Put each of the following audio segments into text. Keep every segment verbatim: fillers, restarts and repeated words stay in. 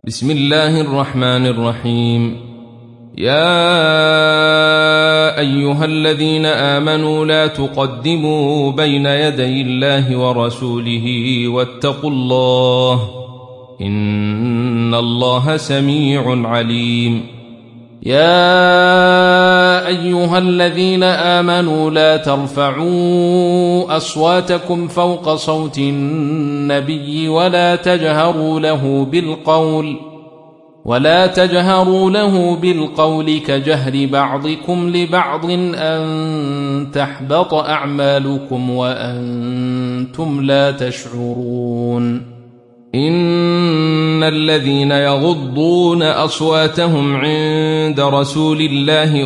بسم الله الرحمن الرحيم. يا أيها الذين آمنوا لا تقدموا بين يدي الله ورسوله واتقوا الله إن الله سميع عليم. يا أيها الذين آمنوا لا ترفعوا أصواتكم فوق صوت النبي ولا تجهروا له بالقول ولا تجهروا له بالقول كجهر بعضكم لبعض أن تحبط أعمالكم وأنتم لا تشعرون. إن الذين يغضون أصواتهم عند رسول الله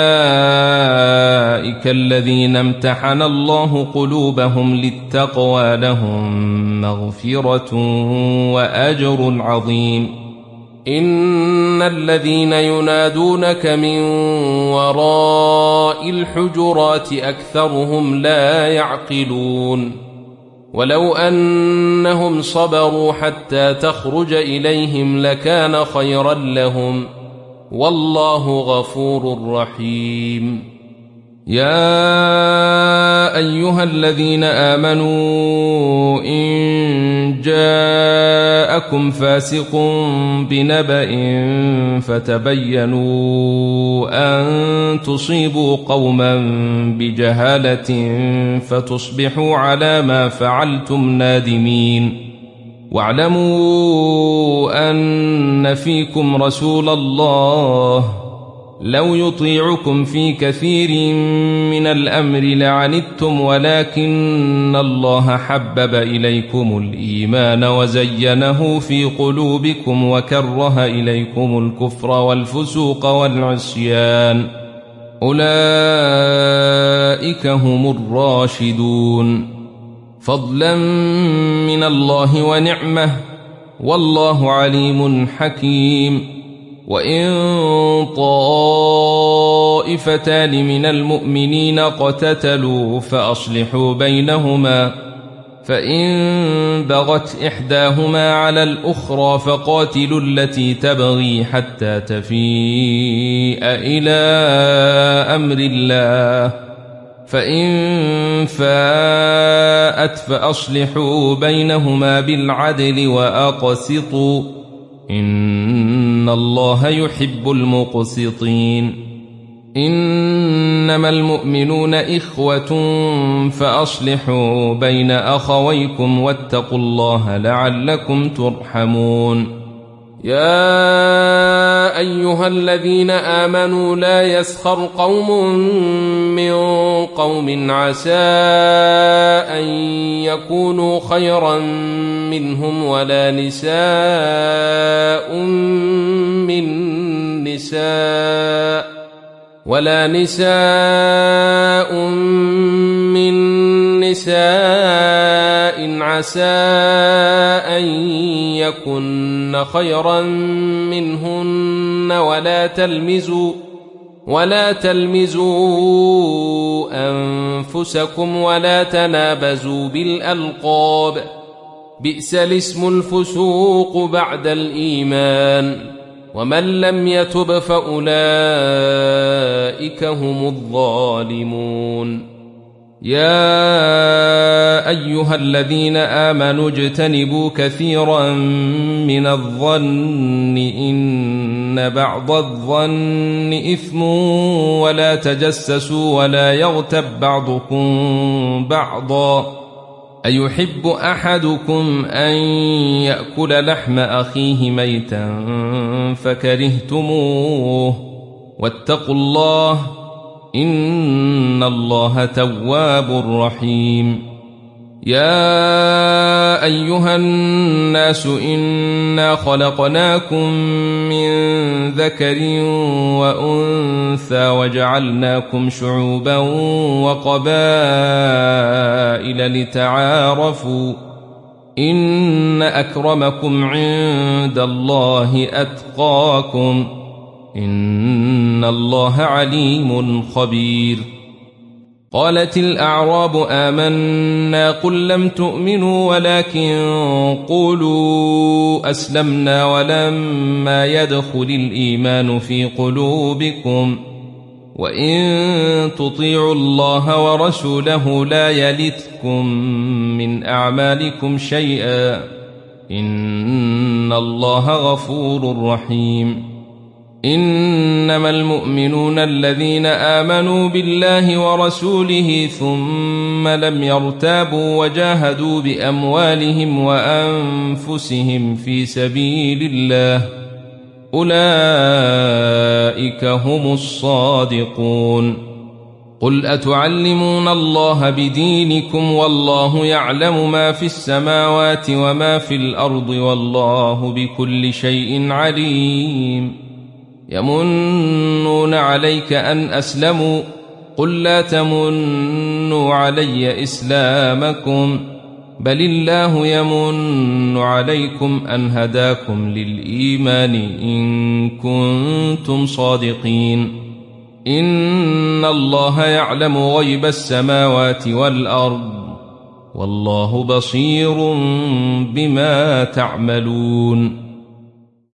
أولئك الذين امتحن الله قلوبهم للتقوى لهم مغفرة وأجر عظيم. إن الذين ينادونك من وراء الحجرات أكثرهم لا يعقلون. ولو أنهم صبروا حتى تخرج إليهم لكان خيرا لهم والله غفور رحيم. يا أيها الذين آمنوا إن جاءكم فاسق بنبأ فتبينوا أن تصيبوا قوما بجهالة فتصبحوا على ما فعلتم نادمين. واعلموا أن فيكم رسول الله لو يطيعكم في كثير من الأمر لعنتم ولكن الله حبب إليكم الإيمان وزينه في قلوبكم وكره إليكم الكفر والفسوق والعصيان أولئك هم الراشدون فضلا من الله ونعمه والله عليم حكيم. وإن طائفتان من المؤمنين اقتتلوا فأصلحوا بينهما فإن بغت إحداهما على الأخرى فقاتلوا التي تبغي حتى تفيء إلى أمر الله فإن فاءت فأصلحوا بينهما بالعدل وأقسطوا إن الله يحب المقسطين. إنما المؤمنون إخوة فأصلحوا بين أخويكم واتقوا الله لعلكم ترحمون. يا أيها الذين آمنوا لا يسخر قوم من قوم عسى أن يكونوا خيرا منهم ولا نساء من نساء ولا نساء من نساء عسى أن يكن خيرا منهن ولا تلمزوا ولا تلمزوا أنفسكم ولا تنابزوا بالألقاب بئس الاسم الفسوق بعد الإيمان ومن لم يتب فأولئك هم الظالمون. يا أيها الذين آمنوا اجتنبوا كثيرا من الظن إن بعض الظن إثم ولا تجسسوا ولا يغتب بعضكم بعضا أيحب أحدكم أن يأكل لحم أخيه ميتا فكرهتموه واتقوا الله إن الله تواب رحيم. يا أيها الناس إنا خلقناكم من ذكر وأنثى وجعلناكم شعوبا وقبائل لتعارفوا إن أكرمكم عند الله أتقاكم إن الله عليم خبير. قالت الأعراب آمنا قل لم تؤمنوا ولكن قولوا أسلمنا ولما يدخل الإيمان في قلوبكم وإن تطيعوا الله ورسوله لا يلتكم من أعمالكم شيئا إن الله غفور رحيم إنما المؤمنون الذين آمنوا بالله ورسوله ثم لم يرتابوا وجاهدوا بأموالهم وأنفسهم في سبيل الله أولئك هم الصادقون قل أتعلمون الله بدينكم والله يعلم ما في السماوات وما في الأرض والله بكل شيء عليم يمنون عليك أن أسلموا قل لا تمنوا علي إسلامكم بل الله يمن عليكم أن هداكم للإيمان إن كنتم صادقين إن الله يعلم غيب السماوات والأرض والله بصير بما تعملون